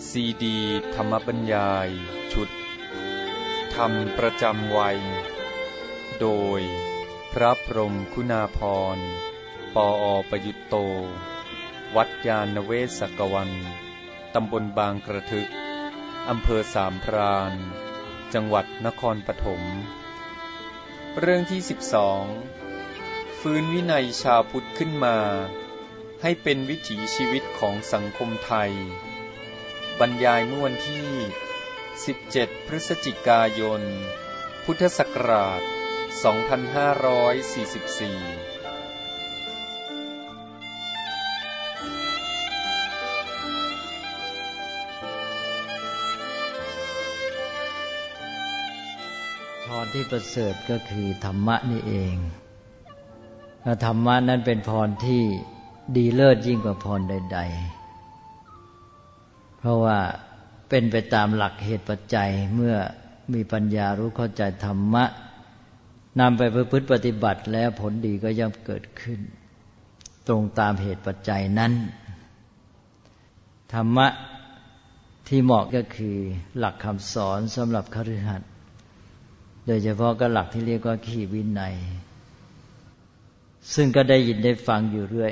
ซีดีธรรมบรรยายชุดธรรมประจำวัยโดยพระพรหมคุณาภรณ์ ปอ.ประยุตโตวัดยานเวศกวันตำบลบางกระทึกอำเภอสามพรานจังหวัดนครปฐมเรื่องที่12ฟื้นวินัยชาวพุทธขึ้นมาให้เป็นวิถีชีวิตของสังคมไทยบรรยายเมื่อวันที่17พฤศจิกายนพุทธศักราช2544 พรที่ประเสริฐก็คือธรรมะนี่เองและธรรมะนั้นเป็นพรที่ดีเลิศยิ่งกว่าพรใดๆเพราะว่าเป็นไปตามหลักเหตุปัจจัยเมื่อมีปัญญารู้เข้าใจธรรมะนำไปประพฤติปฏิบัติแล้วผลดีก็ย่อมเกิดขึ้นตรงตามเหตุปัจจัยนั้นธรรมะที่เหมาะก็คือหลักคำสอนสำหรับคฤหัสถ์โดยเฉพาะก็หลักที่เรียกว่าขีวินัยซึ่งก็ได้ยินได้ฟังอยู่เรื่อย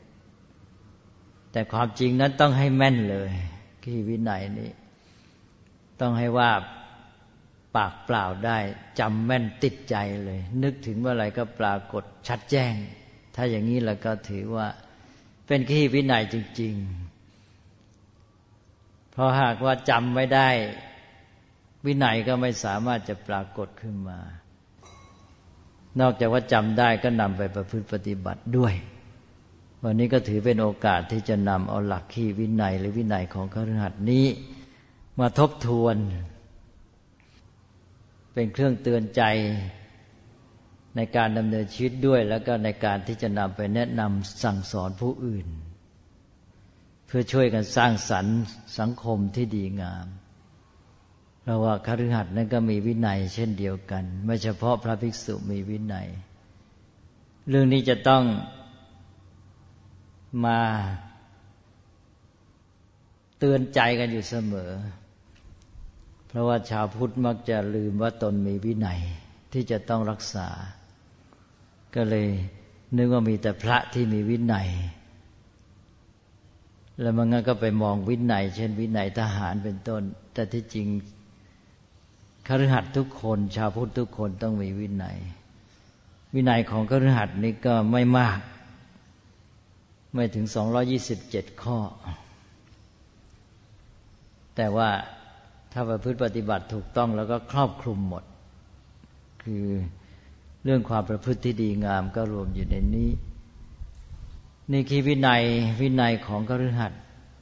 แต่ความจริงนั้นต้องให้แม่นเลยขีวินัยนี้ต้องให้ว่าปากเปล่าได้จำแม่นติดใจเลยนึกถึงเมื่อไหร่ก็ปรากฏชัดแจ้งถ้าอย่างนี้แล้วก็ถือว่าเป็นขีวินัยจริงๆเพราะหากว่าจำไม่ได้วินัยก็ไม่สามารถจะปรากฏขึ้นมานอกจากว่าจำได้ก็นำไปประพฤติปฏิบัติด้วยวันนี้ก็ถือเป็นโอกาสที่จะนำเอาหลักขีวินัยหรือวินัยของคฤหัสถ์นี้มาทบทวนเป็นเครื่องเตือนใจในการดำเนินชีวิตด้วยแล้วก็ในการที่จะนำไปแนะนำสั่งสอนผู้อื่นเพื่อช่วยกันสร้างสรรค์สังคมที่ดีงามเพราะว่าคฤหัสถ์นั้นก็มีวินัยเช่นเดียวกันไม่เฉพาะพระภิกษุมีวินัยเรื่องนี้จะต้องมาเตือนใจกันอยู่เสมอเพราะว่าชาวพุทธมักจะลืมว่าตนมีวินัยที่จะต้องรักษาก็เลยนึกว่ามีแต่พระที่มีวินัยแล้วมันก็ไปมองวินัยเช่นวินัยทหารเป็นต้นแต่ที่จริงคฤหัสถ์ทุกคนชาวพุทธทุกคนต้องมีวินัยวินัยของคฤหัสถ์นี้ก็ไม่มากไม่ถึง227ข้อแต่ว่าถ้าประพฤติปฏิบัติถูกต้องแล้วก็ครอบคลุมหมดคือเรื่องความประพฤติที่ดีงามก็รวมอยู่ในนี้นี่คือวินัยของคฤหัสถ์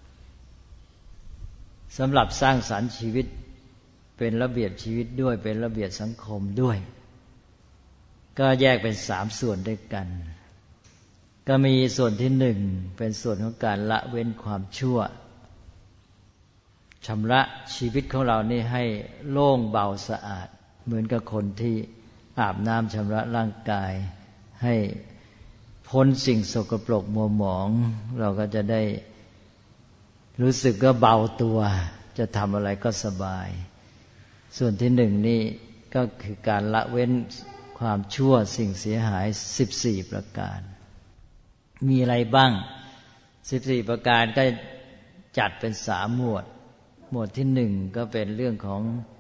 สำหรับสร้างสรรค์ชีวิตเป็นระเบียบชีวิตด้วยเป็นระเบียบสังคมด้วยก็แยกเป็น3ส่วนด้วยกันก็มีส่วนที่1เป็นส่วนของการละเว้นความชั่วชำระชีวิตของเรานี่ให้โล่งเบาสะอาดเหมือนกับคนที่อาบน้ำชำระร่างกายให้พ้นสิ่งสกปรกมัวหมองเราก็จะได้รู้สึกก็เบาตัวจะทำอะไรก็สบายส่วนที่1นี่ก็คือการละเว้นความชั่วสิ่งเสียหาย14ประการมีอะไรบ้าง14ประการก็จัดเป็น3หมวดหมวดที่1ก็เป็นเรื่องของ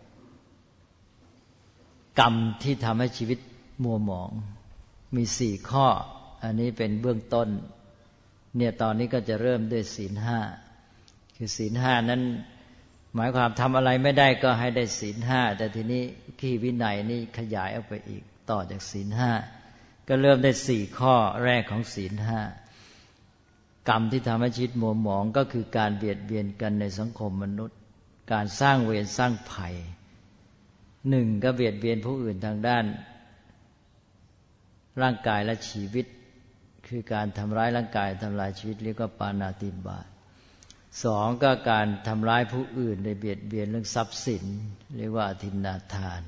กรรมที่ทำให้ชีวิตมัวหมองมี4ข้ออันนี้เป็นเบื้องต้นเนี่ยตอนนี้ก็จะเริ่มด้วยศีล5คือศีล5นั้นหมายความทำอะไรไม่ได้ก็ให้ได้ศีล5แต่ทีนี้ขีวินัยนี่ขยายออกไปอีกต่อจากศีล5ก็เริ่มได้4ข้อแรกของศีล5กรรมที่ทำให้ชีวิตมัวหมองก็คือการเบียดเบียนกันในสังคมมนุษย์การสร้างเวรสร้างภัย1ก็เบียดเบียนผู้อื่นทางด้านร่างกายและชีวิตคือการทำร้ายร่างกายทำลายชีวิตเรียกว่าปาณาติบาต2ก็การทำร้ายผู้อื่นโดยเบียดเบียนเรื่องทรัพย์สินเรียกว่าอทินนาทาน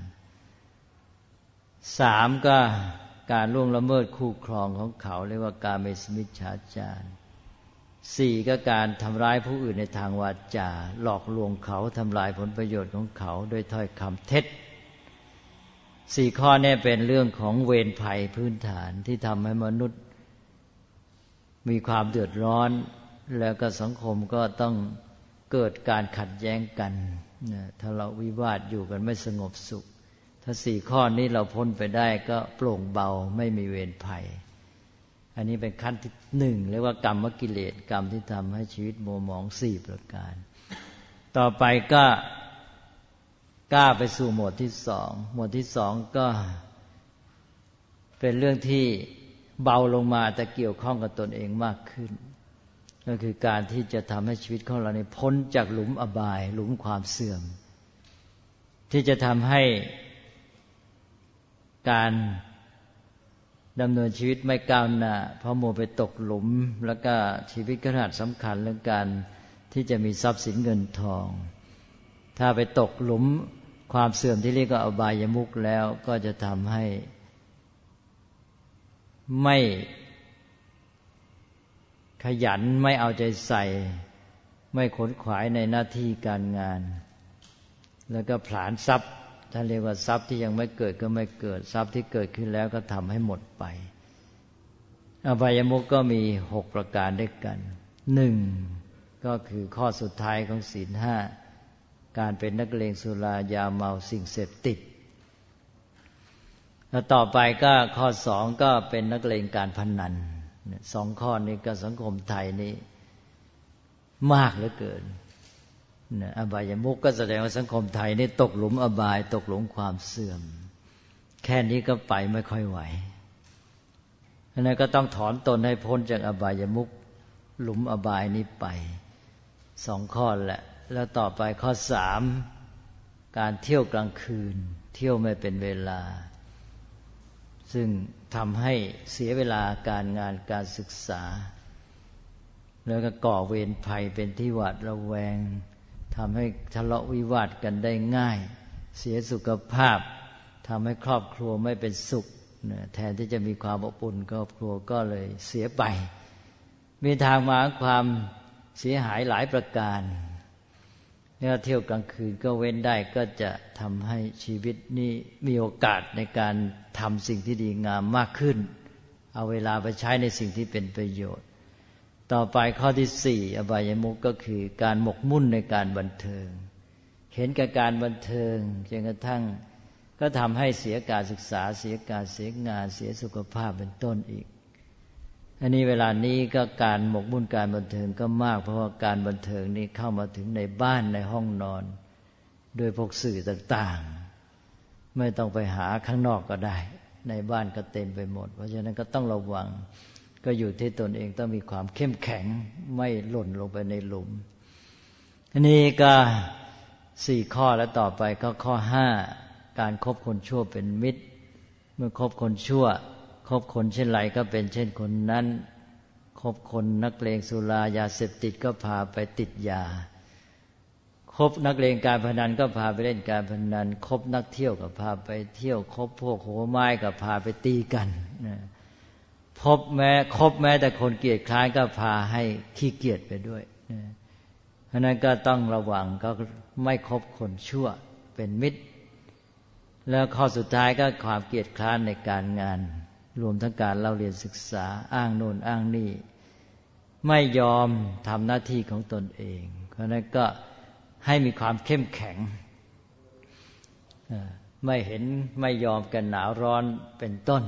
3ก็การล่วงละเมิดคู่ครองของเขาเรียกว่ากาเมสมิจฉาจาร 4ก็การทำร้ายผู้อื่นในทางวาจาหลอกลวงเขาทำลายผลประโยชน์ของเขาด้วยถ้อยคำเท็จ4ข้อนี้เป็นเรื่องของเวรภัยพื้นฐานที่ทำให้มนุษย์มีความเดือดร้อนแล้วก็สังคมก็ต้องเกิดการขัดแย้งกันทะเลาะวิวาทอยู่กันไม่สงบสุขถ้า4ข้อนี้เราพ้นไปได้ก็โปร่งเบาไม่มีเวรภัยอันนี้เป็นขั้นที่1เรียกว่ากรรมกิเลสกรรมที่ทำให้ชีวิตมัวหมอง4ประการต่อไปก็กล้าไปสู่หมวดที่2หมวดที่2ก็เป็นเรื่องที่เบาลงมาแต่เกี่ยวข้องกับตนเองมากขึ้นก็คือการที่จะทำให้ชีวิตของเราเนี่ยพ้นจากหลุมอบายหลุมความเสื่อมที่จะทำให้การดำเนินชีวิตไม่ก้าวหน้าเพราะมัวไปตกหลุมแล้วก็ชีวิตขนาดสำคัญเรื่องการที่จะมีทรัพย์สินเงินทองถ้าไปตกหลุมความเสื่อมที่เรียกว่าอบายมุขแล้วก็จะทำให้ไม่ขยันไม่เอาใจใส่ไม่ขนขวายในหน้าที่การงานแล้วก็ผลาญทรัพย์ท่านเรียกว่าทรัพย์ที่ยังไม่เกิดก็ไม่เกิดทรัพย์ที่เกิดขึ้นแล้วก็ทำให้หมดไปอบายมุขก็มี6ประการด้วยกัน1ก็คือข้อสุดท้ายของศีล5การเป็นนักเลงสุรายาเมาสิ่งเสพติดแล้วต่อไปก็ข้อ2ก็เป็นนักเลงการพนัน2ข้อนี้ก็สังคมไทยนี่มากเหลือเกินอบายมุขก็แสดงว่าสังคมไทยนี่ตกหลุมอบายตกหลุมความเสื่อมแค่นี้ก็ไปไม่ค่อยไหวอันนั้นก็ต้องถอนตนให้พ้นจากอบายมุขหลุมอบายนี้ไป2ข้อแหละแล้วต่อไปข้อ3การเที่ยวกลางคืนเที่ยวไม่เป็นเวลาซึ่งทำให้เสียเวลาการงานการศึกษาแล้วก็ก่อเวรภัยเป็นที่หวาดระแวงทำให้ทะเลาะวิวาทกันได้ง่ายเสียสุขภาพทำให้ครอบครัวไม่เป็นสุขแทนที่จะมีความอบอุ่นครอบครัวก็เลยเสียไปมีทางมาความเสียหายหลายประการเนี่ยเที่ยวกลางคืนก็เว้นได้ก็จะทำให้ชีวิตนี้มีโอกาสในการทำสิ่งที่ดีงามมากขึ้นเอาเวลาไปใช้ในสิ่งที่เป็นประโยชน์ต่อไปข้อที่4อบายมุขก็คือการหมกมุ่นในการบันเทิงเห็นกับการบันเทิงจนกระทั่งก็ทำให้เสียการศึกษาเสียการเสียงานเสียสุขภาพเป็นต้นอีกอันนี้เวลานี้ก็การหมกมุ่นการบันเทิงก็มากเพราะว่าการบันเทิงนี้เข้ามาถึงในบ้านในห้องนอนโดยพวกสื่อต่างๆไม่ต้องไปหาข้างนอกก็ได้ในบ้านก็เต็มไปหมดเพราะฉะนั้นก็ต้องระวังก็อยู่ที่ตนเองต้องมีความเข้มแข็งไม่หล่นลงไปในหลุมอันนี้ก็4ข้อแล้วต่อไปก็ข้อ5การคบคนชั่วเป็นมิตรเมื่อคบคนชั่วคบคนเช่นไรก็เป็นเช่นคนนั้นคบคนนักเลงสุรายาเสพติดก็พาไปติดยาคบนักเลงการพนันก็พาไปเล่นการพนันคบนักเที่ยวก็พาไปเที่ยวคบพวกโหไม้ก็พาไปตีกันคบแม้แต่คนเกียจคร้านก็พาให้ขี้เกียจไปด้วยเพราะนั้นก็ต้องระวังก็ไม่คบคนชั่วเป็นมิตรแล้วข้อสุดท้ายก็ความเกียจคร้านในการงานรวมทั้งการเล่าเรียนศึกษาอ้างโน่นอ้างนี่ไม่ยอมทำหน้าที่ของตนเองเพราะนั้นก็ให้มีความเข้มแข็งไม่ยอมกันหนาวร้อนเป็นต้น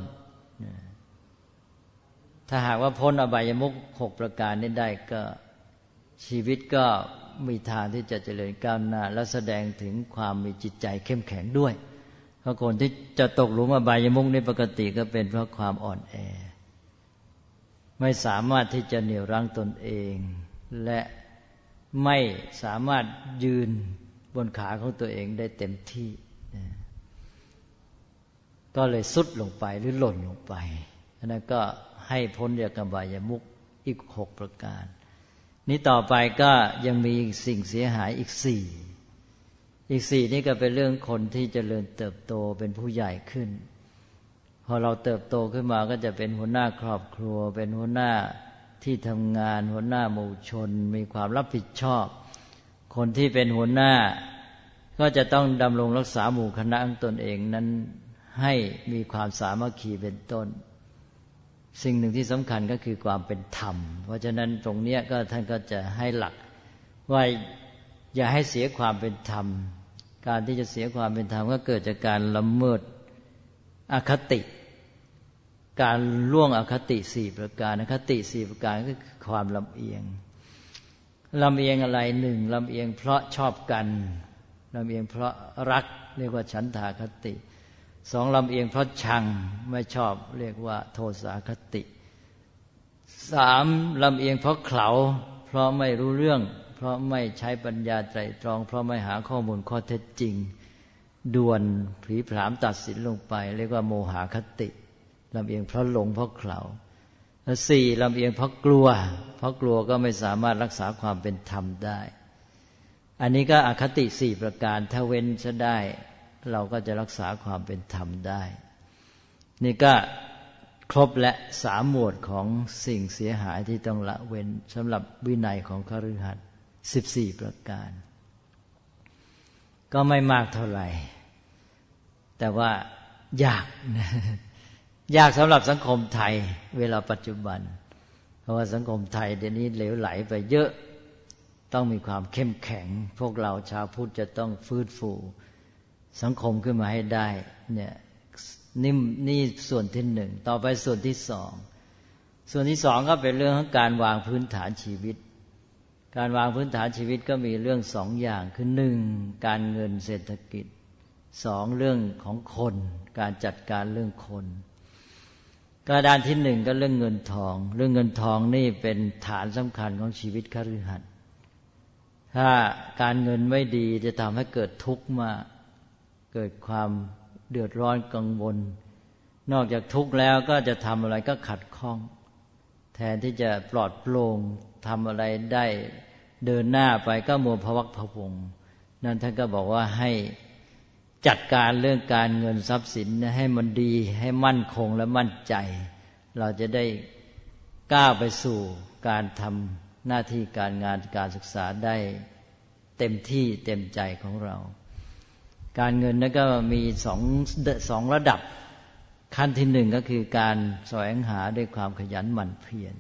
ถ้าหากว่าพ้นอบายมุข6ประการนี้ได้ก็ชีวิตก็มีทางที่จะเจริญก้าวหน้าและแสดงถึงความมีจิตใจเข้มแข็งด้วยเพราะคนที่จะตกหลุมอบายมุขในปกติก็เป็นเพราะความอ่อนแอไม่สามารถที่จะเหนี่ยวรั้งตนเองและไม่สามารถยืนบนขาของตัวเองได้เต็มที่ก็เลยทรุดลงไปหรือหล่นลงไปอันนั้นก็ให้พ้นจากอบายมุขอีก6ประการนี้ต่อไปก็ยังมีสิ่งเสียหายอีก4นี่ก็เป็นเรื่องคนที่เจริญเติบโตเป็นผู้ใหญ่ขึ้นพอเราเติบโตขึ้นมาก็จะเป็นหัวหน้าครอบครัวเป็นหัวหน้าที่ทำงานหัวหน้าหมู่ชนมีความรับผิดชอบคนที่เป็นหัวหน้าก็จะต้องดำรงรักษาหมู่คณะของตนเองนั้นให้มีความสามัคคีเป็นต้นสิ่งหนึ่งที่สำคัญก็คือความเป็นธรรมเพราะฉะนั้นตรงนี้ก็ท่านก็จะให้หลักว่าอย่าให้เสียความเป็นธรรมการที่จะเสียความเป็นธรรมก็เกิดจากการละเมิดอคติการล่วงอคติ4ประการอคติ4ประการก็คือความลำเอียงลำเอียงอะไรหนึ่งลำเอียงเพราะชอบกันลำเอียงเพราะรักเรียกว่าฉันทาคติสองลำเอียงเพราะชังไม่ชอบเรียกว่าโทสาคติสามลำเอียงเพราะเขลาเพราะไม่รู้เรื่องเพราะไม่ใช้ปัญญาไตร่ตรองเพราะไม่หาข้อมูลข้อเท็จจริงด่วนผลีผลามตัดสินลงไปเรียกว่าโมหคติลำเอียงเพราะหลงเพราะเขลาและสี่ลำเอียงเพราะกลัวเพราะกลัวก็ไม่สามารถรักษาความเป็นธรรมได้อันนี้ก็อคติ4ประการถ้าเว้นจะได้เราก็จะรักษาความเป็นธรรมได้นี่ก็ครบและ3หมวดของสิ่งเสียหายที่ต้องละเว้นสำหรับวินัยของคฤหัสถ์14ประการก็ไม่มากเท่าไหร่แต่ว่ายากยากสำหรับสังคมไทยเวลาปัจจุบันเพราะว่าสังคมไทยเดี๋ยวนี้เหลวไหลไปเยอะต้องมีความเข้มแข็งพวกเราชาวพุทธจะต้องฟื้นฟูสังคมขึ้นมาให้ได้เนี่ยนี่ส่วนที่หนึ่งต่อไปส่วนที่สองก็เป็นเรื่องของการวางพื้นฐานชีวิตการวางพื้นฐานชีวิตก็มีเรื่องสองอย่างคือหนึ่งการเงินเศรษฐกิจสองเรื่องของคนการจัดการเรื่องคนก็ด้านที่หนึ่งก็เรื่องเงินทองเรื่องเงินทองนี่เป็นฐานสำคัญของชีวิตคฤหัสถ์ถ้าการเงินไม่ดีจะทำให้เกิดทุกข์มากเกิดความเดือดร้อนกังวลนอกจากทุกข์แล้วก็จะทำอะไรก็ขัดข้องแทนที่จะปลอดโปร่งทำอะไรได้เดินหน้าไปก็มัวพะวักพะวงนั่นท่านก็บอกว่าให้จัดการเรื่องการเงินทรัพย์สินให้มันดีให้มั่นคงและมั่นใจเราจะได้ก้าวไปสู่การทำหน้าที่การงานการศึกษาได้เต็มที่เต็มใจของเราการเงินนั้นก็มีสองระดับขั้นที่หนึ่งก็คือการแสวงหาด้วยความขยันหมั่นเพียร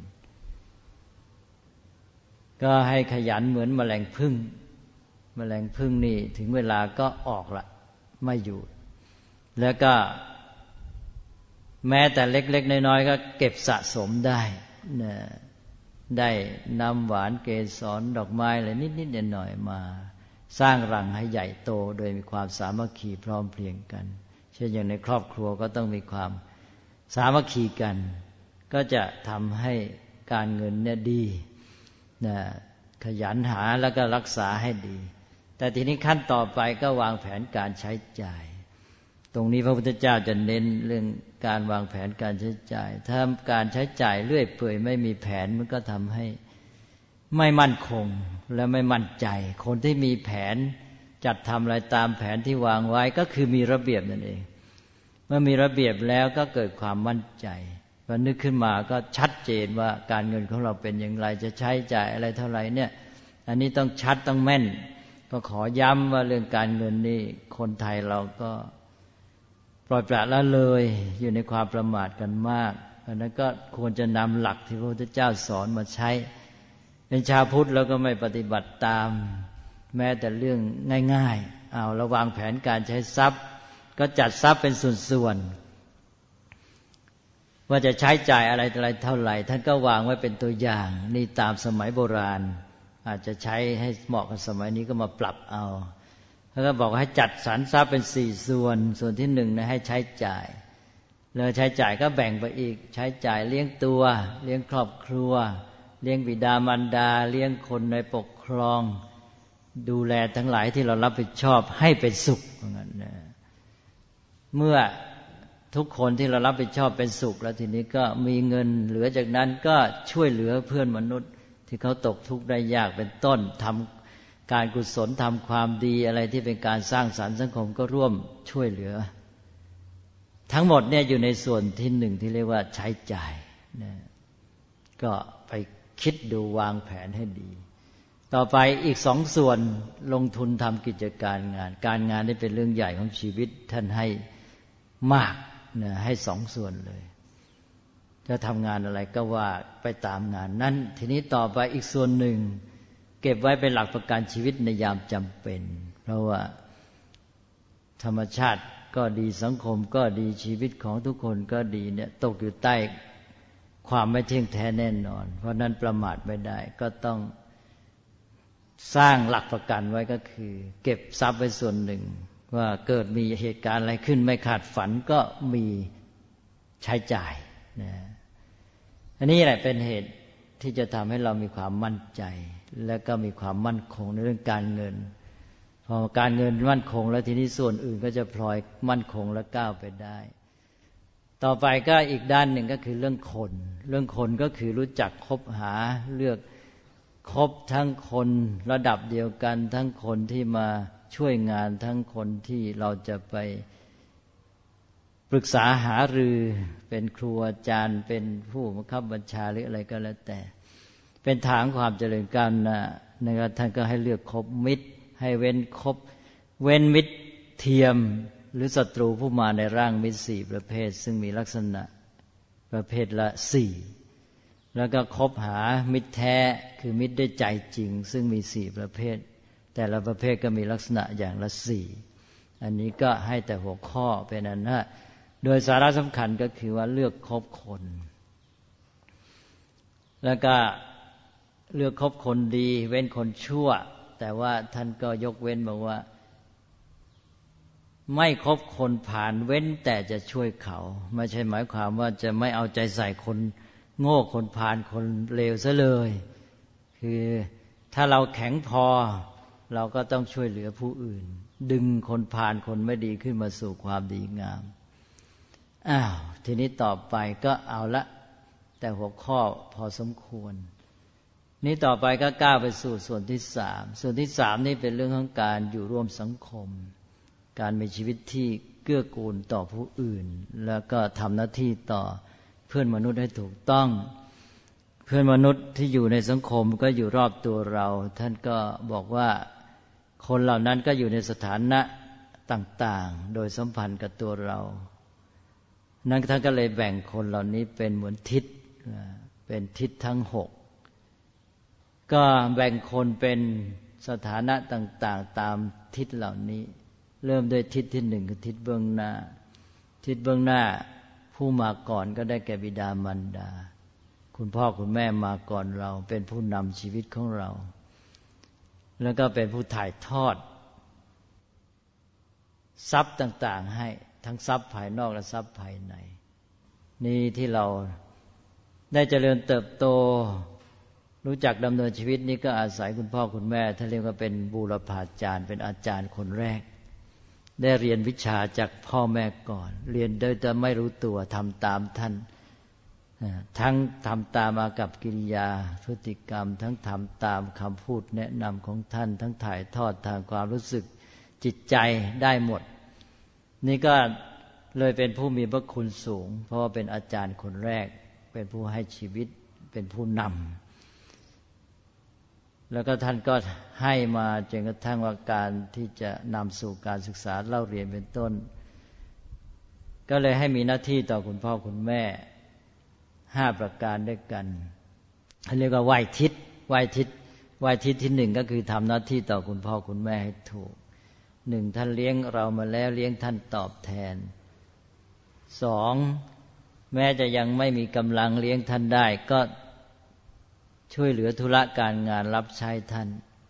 ก็ให้ขยันเหมือนแมลงผึ้งนี่ถึงเวลาก็ออกละไม่อยู่แล้วก็แม้แต่เล็กๆน้อยๆก็เก็บสะสมได้ได้น้ำหวานเกสรดอกไม้อะไรนิดๆหน่อยๆมาสร้างรังให้ใหญ่โตโดยมีความสามัคคีพร้อมเพรียงกันเช่นอย่างในครอบครัวก็ต้องมีความสามัคคีกันก็จะทำให้การเงินเนี่ยดีขยันหาแล้วก็รักษาให้ดีแต่ทีนี้ขั้นต่อไปก็วางแผนการใช้จ่ายตรงนี้พระพุทธเจ้าจะเน้นเรื่องการวางแผนการใช้จ่ายถ้าการใช้จ่ายเรื่อยเปื่อยไม่มีแผนมันก็ทำให้ไม่มั่นคงและไม่มั่นใจคนที่มีแผนจัดทำอะไรตามแผนที่วางไว้ก็คือมีระเบียบนั่นเองเมื่อมีระเบียบแล้วก็เกิดความมั่นใจพอนึกขึ้นมาก็ชัดเจนว่าการเงินของเราเป็นอย่างไรจะใช้จ่ายอะไรเท่าไหร่เนี่ยอันนี้ต้องชัดต้องแม่นก็ขอย้ำว่าเรื่องการเงินนี่คนไทยเราก็ปล่อยปละละเลยอยู่ในความประมาทกันมากเพราะนั้นก็ควรจะนำหลักที่พระพุทธเจ้าสอนมาใช้เป็นชาวพุทธแล้วก็ไม่ปฏิบัติตามแม้แต่เรื่องง่ายๆเอาระวางแผนการใช้ทรัพย์ก็จัดทรัพย์เป็นส่วนๆว่าจะใช้จ่ายอะไรเท่าไหร่ท่านก็วางไว้เป็นตัวอย่างนี่ตามสมัยโบราณอาจจะใช้ให้เหมาะกับสมัยนี้ก็มาปรับเอาแล้วก็บอกให้จัดสรรทรัพย์เป็น4ส่วนที่1นะให้ใช้จ่ายแล้วใช้จ่ายก็แบ่งไปอีกใช้จ่ายเลี้ยงตัวเลี้ยงครอบครัวเลี้ยงบิดามารดาเลี้ยงคนในปกครองดูแลทั้งหลายที่เรารับผิดชอบให้เป็นสุขเหมือนกันนะเมื่อทุกคนที่เรารับผิดชอบเป็นสุขแล้วทีนี้ก็มีเงินเหลือจากนั้นก็ช่วยเหลือเพื่อนมนุษย์ที่เขาตกทุกข์ได้ยากเป็นต้นทำการกุศลทำความดีอะไรที่เป็นการสร้างสรรค์สังคมก็ร่วมช่วยเหลือทั้งหมดเนี่ยอยู่ในส่วนที่1ที่เรียกว่าใช้จ่ายนะก็ไปคิดดูวางแผนให้ดีต่อไปอีก2 ส่วนลงทุนทำกิจการงานการงานนี่เป็นเรื่องใหญ่ของชีวิตท่านให้มากนะให้2 ส่วนเลยจะทำงานอะไรก็ว่าไปตามงานนั้นทีนี้ต่อไปอีกส่วนหนึ่งเก็บไว้เป็นหลักประกันชีวิตในยามจำเป็นเพราะว่าธรรมชาติก็ดีสังคมก็ดีชีวิตของทุกคนก็ดีเนี่ยตกอยู่ใต้ความไม่เที่ยงแท้แน่นอนเพราะนั้นประมาทไม่ได้ก็ต้องสร้างหลักประกันไว้ก็คือเก็บทรัพย์ไว้ส่วนหนึ่งว่าเกิดมีเหตุการณ์อะไรขึ้นไม่คาดฝันก็มีใช้จ่ายนะอันนี้แหละเป็นเหตุที่จะทำให้เรามีความมั่นใจและก็มีความมั่นคงในเรื่องการเงินพอการเงินมั่นคงแล้วทีนี้ส่วนอื่นก็จะพลอยมั่นคงและก้าวไปได้ต่อไปก็อีกด้านหนึ่งก็คือเรื่องคนก็คือรู้จักคบหาเลือกคบทั้งคนระดับเดียวกันทั้งคนที่มาช่วยงานทั้งคนที่เราจะไปปรึกษาหารือเป็นครูอาจารย์เป็นผู้บังคับบัญชาหรืออะไรก็แล้วแต่เป็นทางความเจริญก้าวหน้านะครับท่านก็ให้เลือกคบมิตรให้เว้นมิตรเทียมหรือศัตรูผู้มาในร่างมิตร4 ประเภทซึ่งมีลักษณะประเภทละ4แล้วก็คบหามิตรแท้คือมิตรด้วยใจจริงซึ่งมี4 ประเภทแต่ละประเภทก็มีลักษณะอย่างละ4อันนี้ก็ให้แต่หัวข้อเป็นอันนะโดยสาระสำคัญก็คือว่าเลือกคบคนแล้วก็เลือกคบคนดีเว้นคนชั่วแต่ว่าท่านก็ยกเว้นบอกว่าไม่คบคนผ่านเว้นแต่จะช่วยเขาไม่ใช่หมายความว่าจะไม่เอาใจใส่คนโง่คนผ่านคนเลวซะเลยคือถ้าเราแข็งพอเราก็ต้องช่วยเหลือผู้อื่นดึงคนผ่านคนไม่ดีขึ้นมาสู่ความดีงามทีนี้ต่อไปก็เอาละแต่หัวข้อพอสมควรนี่ต่อไปก็ก้าวไปสู่ส่วนที่3ส่วนที่3นี่เป็นเรื่องของการอยู่ร่วมสังคมการมีชีวิตที่เกื้อกูลต่อผู้อื่นแล้วก็ทำหน้าที่ต่อเพื่อนมนุษย์ให้ถูกต้องเพื่อนมนุษย์ที่อยู่ในสังคมก็อยู่รอบตัวเราท่านก็บอกว่าคนเหล่านั้นก็อยู่ในสถานะต่างๆโดยสัมพันธ์กับตัวเรานั้นท่านก็เลยแบ่งคนเหล่านี้เป็นเหมือนทิศเป็นทิศทั้ง6ก็แบ่งคนเป็นสถานะต่างๆตามทิศเหล่านี้เริ่มด้วยทิศที่1คือทิศเบื้องหน้าทิศเบื้องหน้าผู้มาก่อนก็ได้แก่บิดามารดาคุณพ่อคุณแม่มาก่อนเราเป็นผู้นำชีวิตของเราแล้วก็เป็นผู้ถ่ายทอดทรัพย์ต่างๆให้ทั้งทรัพย์ภายนอกและทรัพย์ภายในนี่ที่เราได้เจริญเติบโตรู้จักดำเนินชีวิตนี้ก็อาศัยคุณพ่อคุณแม่ท่านเรียกว่าเป็นบูรพาจารย์เป็นอาจารย์คนแรกได้เรียนวิชาจากพ่อแม่ก่อนเรียนโดยจะไม่รู้ตัวทำตามท่านทั้งทำตามอากัปกิริยาพฤติกรรมทั้งทำตามคำพูดแนะนำของท่านทั้งถ่ายทอดทางความรู้สึกจิตใจได้หมดนี่ก็เลยเป็นผู้มีพระคุณสูงเพราะว่าเป็นอาจารย์คนแรกเป็นผู้ให้ชีวิตเป็นผู้นำแล้วก็ท่านก็ให้มาจนกระทั่งว่าการที่จะนำสู่การศึกษาเล่าเรียนเป็นต้นก็เลยให้มีหน้าที่ต่อคุณพ่อคุณแม่5 ประการด้วยกันเรียกว่าไหว้ทิศที่1ก็คือทำหน้าที่ต่อคุณพ่อคุณแม่ให้ถูก1ท่านเลี้ยงเรามาแล้วเลี้ยงท่านตอบแทน2แม้จะยังไม่มีกำลังเลี้ยงท่านได้ก็ช่วยเหลือธุระการงานรับใช้ท่าน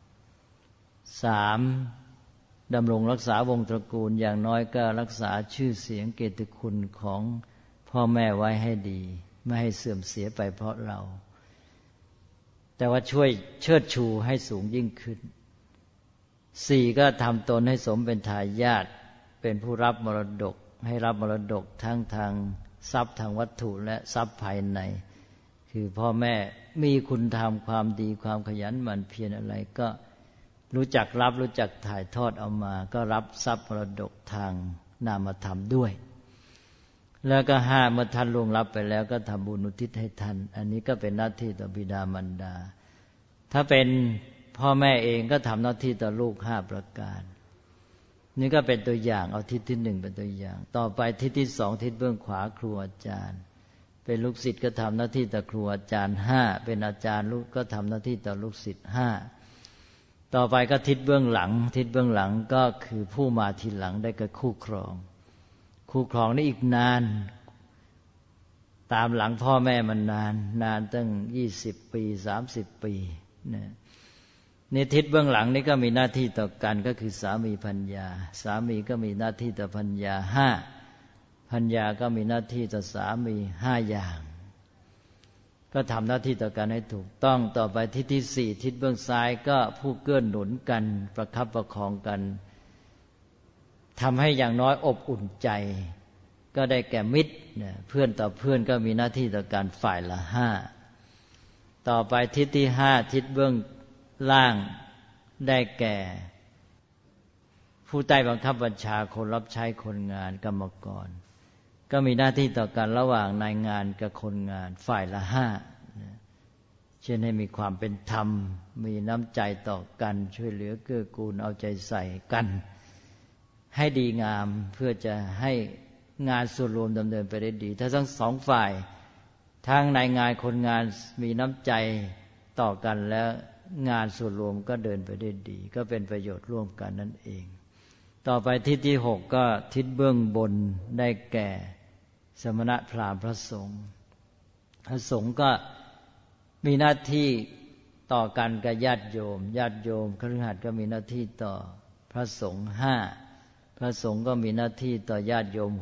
3ดำรงรักษาวงตระกูลอย่างน้อยก็รักษาชื่อเสียงเกียรติคุณของพ่อแม่ไว้ให้ดีไม่ให้เสื่อมเสียไปเพราะเราแต่ว่าช่วยเชิดชูให้สูงยิ่งขึ้น4ก็ทำตนให้สมเป็นทายาทเป็นผู้รับมรดกให้รับมรดกทั้งทางทรัพย์ทางวัตถุและทรัพย์ภายในคือพ่อแม่มีคุณธรรมความดีความขยันหมั่นเพียรอะไรก็รู้จักรับรู้จักถ่ายทอดเอามาก็รับทรัพย์มรดกทางนามธรรมด้วยแล้วก็5เมื่อท่านล่วงลับไปแล้วก็ทำบุญอุทิศให้ท่านอันนี้ก็เป็นหน้าที่ต่อบิดามารดาถ้าเป็นพ่อแม่เองก็ทำหน้าที่ต่อลูก5ประการนี่ก็เป็นตัวอย่างเอาทิศที่1เป็นตัวอย่างต่อไปทิศที่2ทิศเบื้องขวาครูอาจารย์เป็นลูกศิษย์ก็ทำหน้าที่ต่อครูอาจารย์5เป็นอาจารย์ลูกก็ทำหน้าที่ต่อลูกศิษย์5ต่อไปก็ทิศเบื้องหลังทิศเบื้องหลังก็คือผู้มาทีหลังได้แก่คู่ครองคู่ครองนี่อีกนานตามหลังพ่อแม่มันนานตั้ง20ปี30ปีนี่ทิศเบื้องหลังนี่ก็มีหน้าที่ต่อกันก็คือสามีภรรยาสามีก็มีหน้าที่ต่อภรรยา5ภรรยาก็มีหน้าที่ต่อสามี5อย่างก็ทำหน้าที่ต่อกันให้ถูกต้องต่อไปทิศที่4ทิศเบื้องซ้ายก็ผู้เกื้อหนุนกันประคับประคองกันทำให้อย่างน้อยอบอุ่นใจก็ได้แก่มิตรเพื่อนต่อเพื่อนก็มีหน้าที่ต่อการฝ่ายละ5ต่อไปทิศที่5ทิศเบื้องล่างได้แก่ผู้ใต้บังคับบัญชาคนรับใช้คนงานกรรมกรก็มีหน้าที่ต่อกันระหว่างนายงานกับคนงานฝ่ายละ5เช่นให้มีความเป็นธรรมมีน้ำใจต่อกันช่วยเหลือเกื้อกูลเอาใจใส่กันให้ดีงามเพื่อจะให้งานส่วนรวมดำเนินไปได้ดีถ้าทั้งสองฝ่ายทั้งนายงานคนงานมีน้ำใจต่อกันแล้วงานส่วนรวมก็เดินไปได้ดีก็เป็นประโยชน์ร่วมกันนั่นเองต่อไปทิศที่6ก็ทิศเบื้องบนได้แก่สมณะพราหมณ์พระสงฆ์พระสงฆ์ก็มีหน้าที่ต่อกันกับญาติโยมคฤหัสถ์ก็มีหน้าที่ต่อพระสงฆ์5พระสงฆ์ก็มีหน้าที่ต่อญาติโยม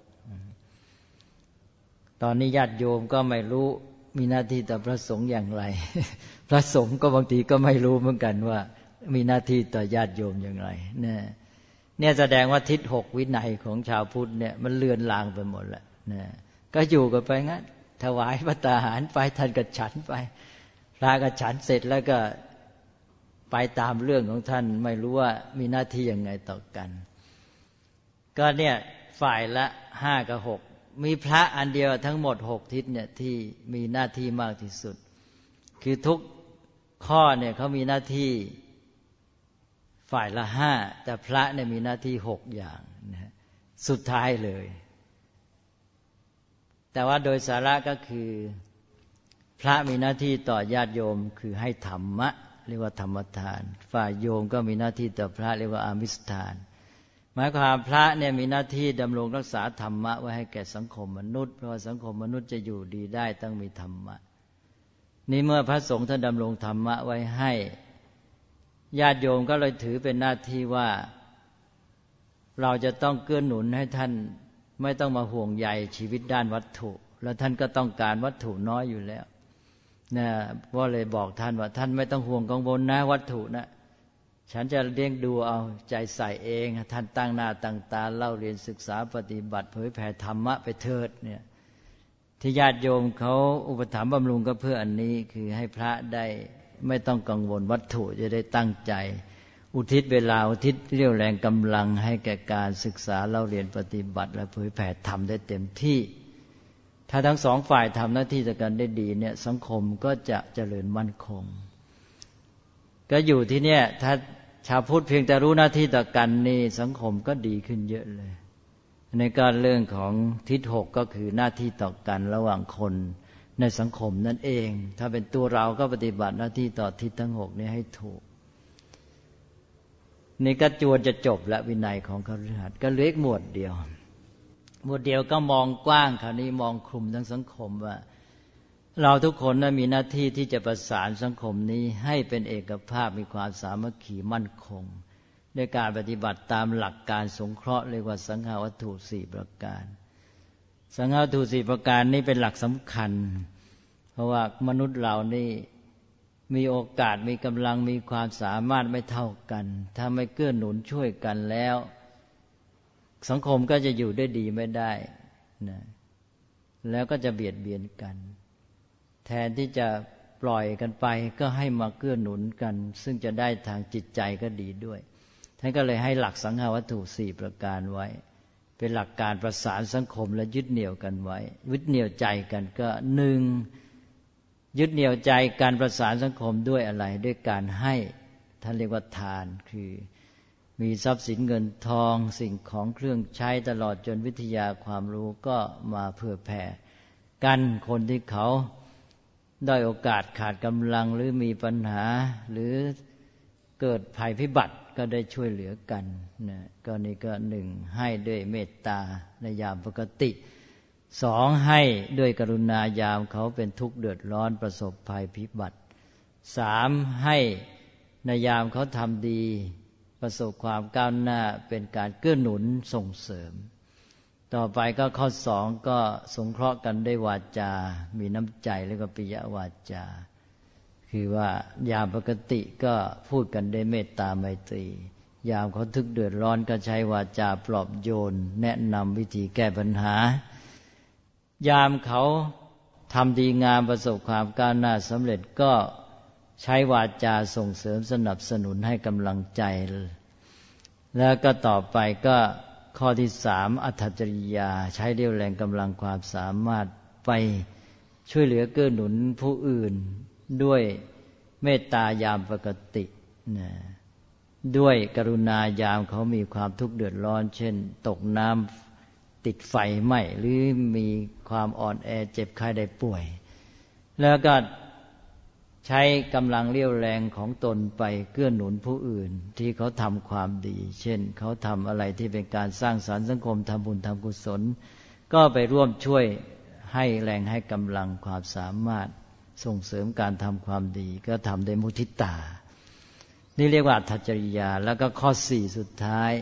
6ตอนนี้ญาติโยมก็ไม่รู้มีหน้าที่ต่อพระสงฆ์อย่างไรพระสงฆ์ก็บางทีก็ไม่รู้เหมือนกันว่ามีหน้าที่ต่อญาติโยมอย่างไรเนี่ยแสดงว่าทิศ6วินัยของชาวพุทธเนี่ยมันเลือนลางไปหมดแล้วก็อยู่กันไปงั้นถวายภัตตาหารไปท่านก็ฉันไปพระก็ฉันเสร็จแล้วก็ไปตามเรื่องของท่านไม่รู้ว่ามีหน้าที่ยังไงต่อกันก็เนี่ยฝ่ายละ5กับ6มีพระอันเดียวทั้งหมด6ทิศเนี่ยที่มีหน้าที่มากที่สุดคือทุกข้อเนี่ยเขามีหน้าที่ฝ่ายละ5แต่พระเนี่ยมีหน้าที่6อย่างนะสุดท้ายเลยแต่ว่าโดยสาระก็คือพระมีหน้าที่ต่อญาติโยมคือให้ธรรมะเรียกว่าธรรมทานฝ่ายโยมก็มีหน้าที่ต่อพระเรียกว่าอามิสทานหมายความพระเนี่ยมีหน้าที่ดำรงรักษาธรรมะไว้ให้แก่สังคมมนุษย์เพราะว่าสังคมมนุษย์จะอยู่ดีได้ต้องมีธรรมะนี่เมื่อพระสงฆ์ท่านดำรงธรรมะไว้ให้ญาติโยมก็เลยถือเป็นหน้าที่ว่าเราจะต้องเกื้อหนุนให้ท่านไม่ต้องมาห่วงใยชีวิตด้านวัตถุแล้วท่านก็ต้องการวัตถุน้อยอยู่แล้วนะว่าเลยบอกท่านว่าท่านไม่ต้องห่วงกังวลนะวัตถุนะฉันจะเลี้ยงดูเอาใจใส่เองท่านตั้งหน้าตั้งตาเล่าเรียนศึกษาปฏิบัติเผยแผ่ธรรมะไปเถิดเนี่ยที่ญาติโยมเขาอุปถัมภ์บำรุงก็เพื่ออันนี้คือให้พระได้ไม่ต้องกังวลวัตถุจะได้ตั้งใจอุทิศเวลาอุทิศเรี่ยวแรงกำลังให้แก่การศึกษาเล่าเรียนปฏิบัติและเผยแผ่ธรรมได้เต็มที่ถ้าทั้งสองฝ่ายทำหน้าที่ต่อกันได้ดีเนี่ยสังคมก็จะเจริญมั่นคงก็อยู่ที่เนี่ยถ้าชาวพุทธเพียงแต่รู้หน้าที่ต่อกันนี่สังคมก็ดีขึ้นเยอะเลยในการเรื่องของทิศ6ก็คือหน้าที่ต่อกันระหว่างคนในสังคมนั่นเองถ้าเป็นตัวเราก็ปฏิบัติหน้าที่ต่อทิศทั้ง6นี้ให้ถูกนี่ก็จวนจะจบและวินัยของคฤหัสถ์ก็เหลืออีกหมวดเดียวก็มองกว้างคราวนี้มองคลุมทั้งสังคมว่าเราทุกคนนั้นมีหน้าที่ที่จะประสานสังคมนี้ให้เป็นเอกภาพมีความสามัคคีมั่นคงด้วยการปฏิบัติตามหลักการสงเคราะห์เรียกว่าสังฆวัตถุ4ประการสังฆวัตถุ4ประการนี้เป็นหลักสำคัญเพราะว่ามนุษย์เรานี่มีโอกาสมีกำลังมีความสามารถไม่เท่ากันถ้าไม่เกื้อหนุนช่วยกันแล้วสังคมก็จะอยู่ได้ดีไม่ได้นะแล้วก็จะเบียดเบียนกันแทนที่จะปล่อยกันไปก็ให้มาเกื้อหนุนกันซึ่งจะได้ทางจิตใจก็ดีด้วยท่านก็เลยให้หลักสังฆวัตถุ4ประการไว้เป็นหลักการประสานสังคมและยึดเหนี่ยวกันไว้ยึดเหนี่ยวใจกันก็หนึ่งยึดเหนี่ยวใจการประสานสังคมด้วยอะไรด้วยการให้ท่านเรียกว่าทานคือมีทรัพย์สินเงินทองสิ่งของเครื่องใช้ตลอดจนวิทยาความรู้ก็มาเผื่อแผ่กันคนที่เขาได้โอกาสขาดกำลังหรือมีปัญหาหรือเกิดภัยพิบัติก็ได้ช่วยเหลือกันนะก็นี่ก็หนึ่งให้ด้วยเมตตาในยามปกติสองให้ด้วยกรุณายามเขาเป็นทุกข์เดือดร้อนประสบภัยพิบัติสามให้ในยามเขาทำดีประสบความก้าวหน้าเป็นการเกื้อหนุนส่งเสริมต่อไปก็ข้อสองก็สงเคราะห์กันด้วยวาจามีน้ำใจแล้วก็ปิยวาจาคือว่ายามปกติก็พูดกันด้วยเมตตาไมตรียามเขาทุกข์เดือดร้อนก็ใช้วาจาปลอบโยนแนะนำวิธีแก้ปัญหายามเขาทำดีงามประสบความก้าวหน้าสำเร็จก็ใช้วาจาส่งเสริมสนับสนุนให้กำลังใจแล้วก็ต่อไปก็ข้อที่สามอัตถจริยาใช้เรี่ยวแรงกำลังความสามารถไปช่วยเหลือเกื้อหนุนผู้อื่นด้วยเมตตายามปกตินะด้วยกรุณายามเขามีความทุกข์เดือดร้อนเช่นตกน้ำติดไฟไหม้หรือมีความอ่อนแอเจ็บไข้ได้ป่วยแล้วก็ใช้กำลังเรี่ยวแรงของตนไปเกื้อหนุนผู้อื่นที่เขาทำความดีเช่นเขาทำอะไรที่เป็นการสร้างสรรค์สังคมทำบุญทำกุศลก็ไปร่วมช่วยให้แรงให้กำลังความสามารถส่งเสริมการทำความดีก็ทำด้วยมุทิตานี่เรียกว่าอัตถจริยาแล้วก็ข้อสี่สุดท้าย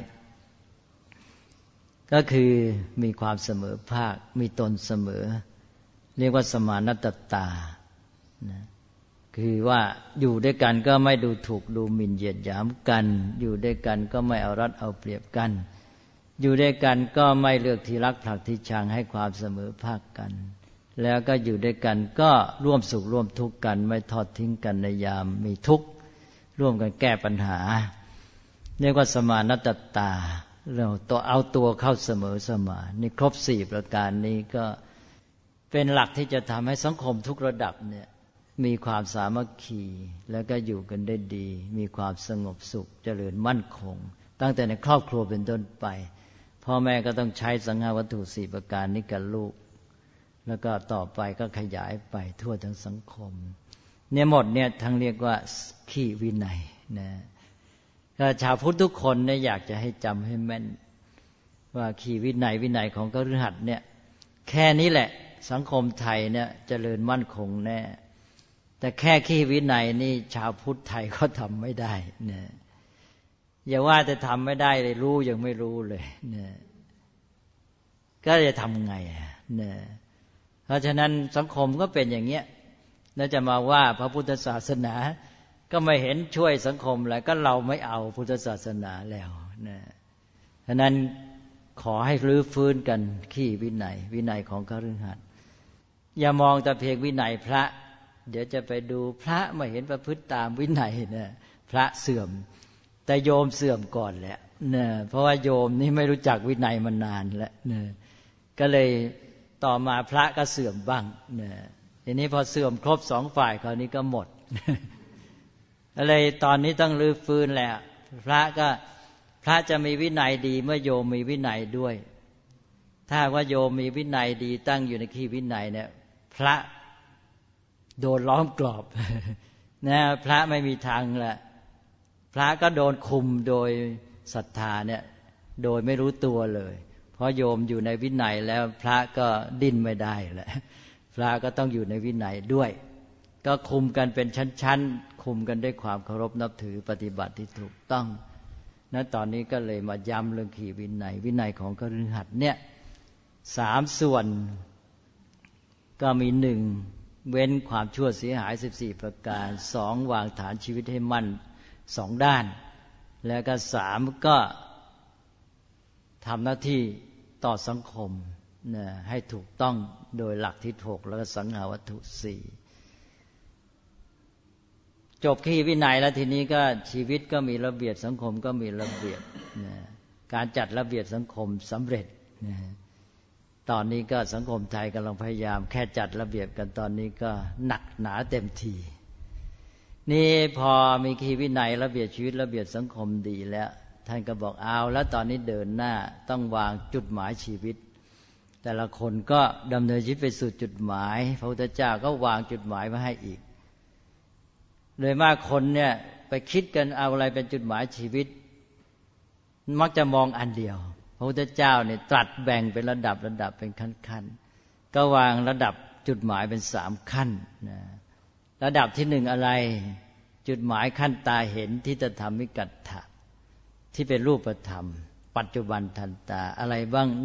ก็คือมีความเสมอภาคมีตนเสมอเรียกว่าสมานัตตานะคือว่าอยู่ด้วยกันก็ไม่ดูถูกดูหมิ่นเหยียดหยามกันอยู่ด้วยกันก็ไม่เอารัดเอาเปรียบกันอยู่ด้วยกันก็ไม่เลือกที่รักผลักที่ชังให้ความเสมอภาคกันแล้วก็อยู่ด้วยกันก็ร่วมสุขร่วมทุกข์กันไม่ทอดทิ้งกันในยามมีทุกข์ร่วมกันแก้ปัญหาเรียกว่าสมานัตตาเราตัวเอาตัวเข้าเสมอสมานนี่ครบสี่ประการนี้ก็เป็นหลักที่จะทำให้สังคมทุกระดับเนี่ยมีความสามัคคีแล้วก็อยู่กันได้ดีมีความสงบสุขเจริญมั่นคงตั้งแต่ในครอบครัวเป็นต้นไปพ่อแม่ก็ต้องใช้สังฆวัตถุสี่ประการนี้กับลูกแล้วก็ต่อไปก็ขยายไปทั่วทั้งสังคมเนี่ยหมดเนี่ยทั้งเรียกว่าขีวินัยนะก็ชาวพุทธทุกคนเนี่ยอยากจะให้จำให้แม่นว่าขีวินัยของคฤหัสถ์เนี่ยแค่นี้แหละสังคมไทยเนี่ยเจริญมั่นคงแน่แต่แค่ขีวินัยนี่ชาวพุทธไทยก็ทำไม่ได้นะอย่าว่าแต่ทำไม่ได้เลยรู้ยังไม่รู้เลยนะก็จะทำไงนะเพราะฉะนั้นสังคมก็เป็นอย่างเงี้ยแล้วจะมาว่าพระพุทธศาสนาก็ไม่เห็นช่วยสังคมอะไรก็เราไม่เอาพุทธศาสนาแล้วนะฉะนั้นขอให้รื้อฟื้นกันขี้วินัยของคฤหัสถ์อย่ามองแต่เพียงวินัยพระเดี๋ยวจะไปดูพระไม่เห็นประพฤติตามวินัยนะพระเสื่อมแต่โยมเสื่อมก่อนแหละนะเพราะว่าโยมนี่ไม่รู้จักวินัยมานานแล้วนะก็เลยต่อมาพระก็เสื่อมบ้างนะทีนี้พอเสื่อมครบสองฝ่ายคราวนี้ก็หมดอะไรตอนนี้ต้องรื้อฟื้นแล้วพระจะมีวินัยดีเมื่อโยมมีวินัยด้วยถ้าว่าโยมมีวินัยดีตั้งอยู่ในขีวินัยเนี่ยพระโดนล้อมกรอบนะพระไม่มีทางละพระก็โดนคุมโดยศรัทธาเนี่ยโดยไม่รู้ตัวเลยเพราะโยมอยู่ในวินัยแล้วพระก็ดิ้นไม่ได้แหละพระก็ต้องอยู่ในวินัยด้วยก็คุมกันเป็นชั้นๆคุมกันด้วยความเคารพนับถือปฏิบัติที่ถูกต้องนะตอนนี้ก็เลยมาย้ำเรื่องขีวินัยของคฤหัสถ์เนี่ยสามส่วนก็มีหนึ่งเว้นความชั่วเสียหาย14ประการสองวางฐานชีวิตให้มั่นสองด้านแล้วก็สามก็ทำหน้าที่ต่อสังคมนะให้ถูกต้องโดยหลักที่หกแล้วก็สังหาวัตถุสี่จบขีวินัยแล้วทีนี้ก็ชีวิตก็มีระเบียบสังคมก็มีระเบียบนะการจัดระเบียบสังคมสำเร็จตอนนี้ก็สังคมไทยกำลังพยายามแค่จัดระเบียบกันตอนนี้ก็หนักหนาเต็มทีนี่พอมีคีวินัยระเบียบชีวิตระเบียบสังคมดีแล้วท่านก็บอกเอาแล้วตอนนี้เดินหน้าต้องวางจุดหมายชีวิตแต่ละคนก็ดำเนินชีวิตไปสู่จุดหมายพระพุทธเจ้าก็วางจุดหมายมาให้อีกโดยมากคนเนี่ยไปคิดกันเอาอะไรเป็นจุดหมายชีวิตมักจะมองอันเดียวพระพุทธเจ้าเนี่ยตรัสแบ่งเป็นระดับเป็นขั้นๆก็วางระดับจุดหมายเป็น3ขั้นนะระดับที่1อะไรจุดหมายขั้นตาเห็นทิฏฐธรรมิกัตถะที่เป็นรูปธรรมปัจจุบันทันตาอะไรบ้าง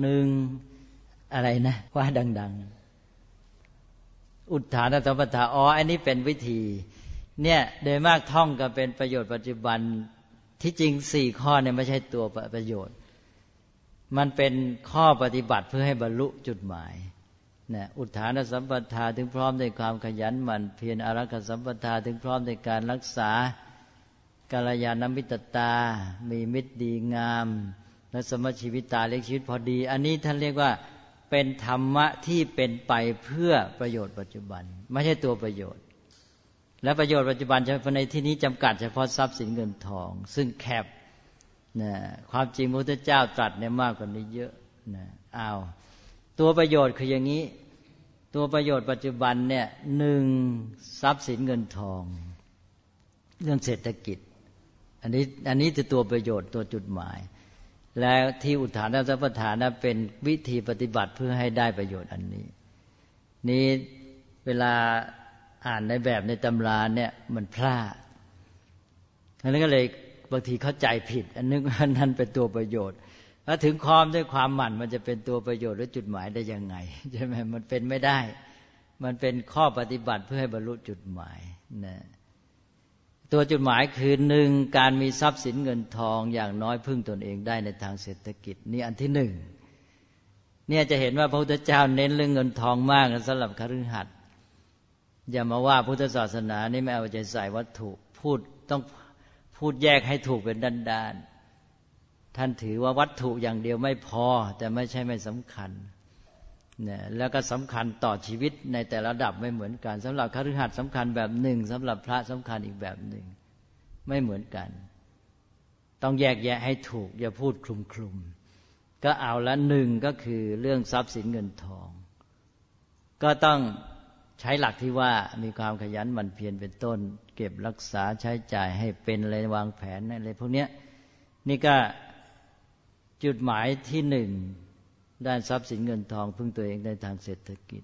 1อะไรนะว่าดังๆอุทธานสัมปทาอันนี้เป็นวิธีเนี่ยโดยมากท่องกันเป็นประโยชน์ปัจจุบันที่จริง4ข้อเนี่ยไม่ใช่ตัวประโยชน์มันเป็นข้อปฏิบัติเพื่อให้บรรลุจุดหมายนะอุทธานสัมปทาถึงพร้อมในความขยันหมั่นเพียรอารักขสัมปทาถึงพร้อมในการรักษากัลยาณมิตรตามีมิตรดีงามและสมชีวิตาเลี้ยงชีวิตพอดีอันนี้ท่านเรียกว่าเป็นธรรมะที่เป็นไปเพื่อประโยชน์ปัจจุบันไม่ใช่ตัวประโยชน์และประโยชน์ปัจจุบันเฉพาะในที่นี้จำกัดเฉพาะทรัพย์สินเงินทองซึ่งแคบนะความจริงพระพุทธเจ้าตรัสเนี่ยมากกว่านี้เยอะนะตัวประโยชน์คืออย่างนี้ตัวประโยชน์ปัจจุบันเนี่ย1ทรัพย์สินเงินทองเรื่องเศรษฐกิจอันนี้คือตัวประโยชน์ตัวจุดหมายและที่อุทธานสัมปทานเป็นวิธีปฏิบัติเพื่อให้ได้ประโยชน์อันนี้เวลาอ่านในแบบในตำราเนี่ยมันพลาดอันนั้นก็เลยบางทีเข้าใจผิดอันนึกว่านั้นเป็นตัวประโยชน์ถ้าถึงความด้วยความหมั่นมันจะเป็นตัวประโยชน์หรือจุดหมายได้ยังไงใช่ไหมมันเป็นไม่ได้มันเป็นข้อปฏิบัติเพื่อให้บรรลุจุดหมายนะตัวจุดหมายคือ1การมีทรัพย์สินเงินทองอย่างน้อยพึ่งตนเองได้ในทางเศรษฐกิจนี่อันที่1เนี่ยจะเห็นว่าพระพุทธเจ้าเน้นเรื่องเงินทองมากสำหรับคฤหัสถ์อย่ามาว่าพุทธศาสนานี่ไม่เอาใจใส่วัตถุต้องพูดแยกให้ถูกเป็นด้านๆท่านถือว่าวัตถุอย่างเดียวไม่พอแต่ไม่ใช่ไม่สำคัญเนี่ยแล้วก็สำคัญต่อชีวิตในแต่ละระดับไม่เหมือนกันสำหรับคฤหัสถ์สำคัญแบบหนึ่งสำหรับพระสำคัญอีกแบบหนึ่งไม่เหมือนกันต้องแยกแยะให้ถูกอย่าพูดคลุมๆก็เอาละ1ก็คือเรื่องทรัพย์สินเงินทองก็ต้องใช้หลักที่ว่ามีความขยันหมั่นเพียรเป็นต้นเก็บรักษาใช้จ่ายให้เป็นอะไรวางแผนอะไรพวกนี้นี่ก็จุดหมายที่1ด้านทรัพย์สินเงินทองพึ่งตัวเองในทางเศรษฐกิจ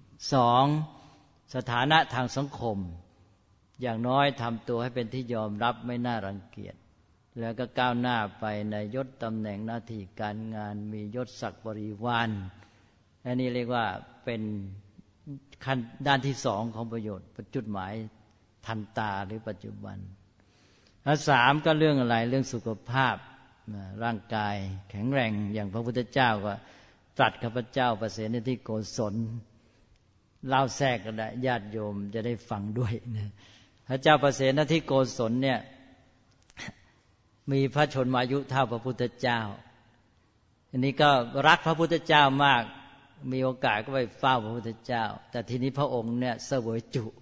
2สถานะทางสังคมอย่างน้อยทำตัวให้เป็นที่ยอมรับไม่น่ารังเกียจแล้วก็ก้าวหน้าไปในยศตำแหน่งหน้าที่การงานมียศศักดิ์บริวารอันนี้เรียกว่าเป็นขั้นด้านที่2ของประโยชน์จุดหมายทันตาหรือปัจจุบันและ3ก็เรื่องอะไรเรื่องสุขภาพร่างกายแข็งแรงอย่างพระพุทธเจ้าก็ตรัสข้าพเจ้าประเสนที่โกศลเล่าแทรกก็ได้ญาติโยมจะได้ฟังด้วยนะพระเจ้าประเสนที่โกศลเนี่ยมีพระชนมายุเท่าพระพุทธเจ้าอันนี้ก็รักพระพุทธเจ้ามากมีโอกาสก็ไปเฝ้าพระพุทธเจ้าแต่ทีนี้พระองค์เนี่ยเสวย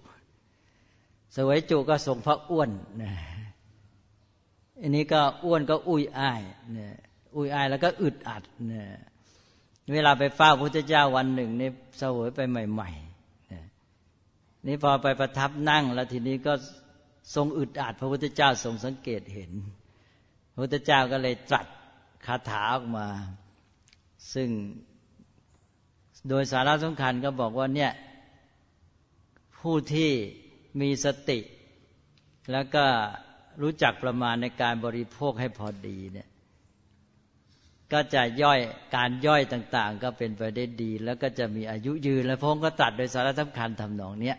จุก็ทรงพระอ้วนนะอันนี้ก็อ้วนก็อุ้ยอ้ายเนี่ยอุ้ยอ้ายแล้วก็อึดอัดเนี่ยเวลาไปเฝ้าพระพุทธเจ้าวันหนึ่งนี่เสวยไปใหม่ๆนี่พอไปประทับนั่งแล้วทีนี้ก็ทรงอึดอัดพระพุทธเจ้าทรงสังเกตเห็นพระพุทธเจ้าก็เลยตรัสคาถาออกมาซึ่งโดยสาระสำคัญก็บอกว่าเนี่ยผู้ที่มีสติแล้วก็รู้จักประมาณในการบริโภคให้พอดีเนี่ยก็จะการย่อยต่างๆก็เป็นไปได้ดีแล้วก็จะมีอายุยืนและพระองค์ก็ตรัสโดยสาระสำคัญทำนองเนี้ย